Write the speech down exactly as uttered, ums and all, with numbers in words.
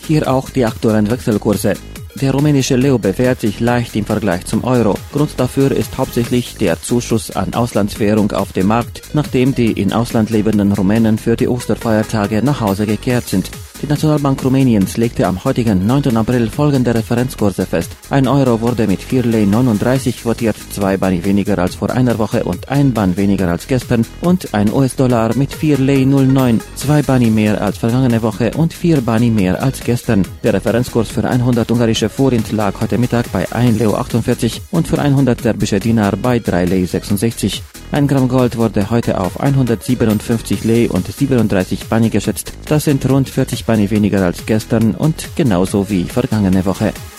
Hier auch die aktuellen Wechselkurse. Der rumänische Leu bewährt sich leicht im Vergleich zum Euro. Grund dafür ist hauptsächlich der Zuschuss an Auslandswährung auf dem Markt, nachdem die in Ausland lebenden Rumänen für die Osterfeiertage nach Hause gekehrt sind. Die Nationalbank Rumäniens legte am heutigen neunten April folgende Referenzkurse fest. Ein Euro wurde mit vier Lei neununddreißig quotiert, zwei Bani weniger als vor einer Woche und ein Ban weniger als gestern, und ein U S-Dollar mit vier Lei null neun, zwei Bani mehr als vergangene Woche und vier Bani mehr als gestern. Der Referenzkurs für hundert ungarische Forint lag heute Mittag bei ein Leu achtundvierzig und für hundert serbische Dinar bei drei Lei sechsundsechzig. Ein Gramm Gold wurde heute auf hundertsiebenundfünfzig Lei und siebenunddreißig Bani geschätzt. Das sind rund vierzig Bani weniger als gestern und genauso wie vergangene Woche.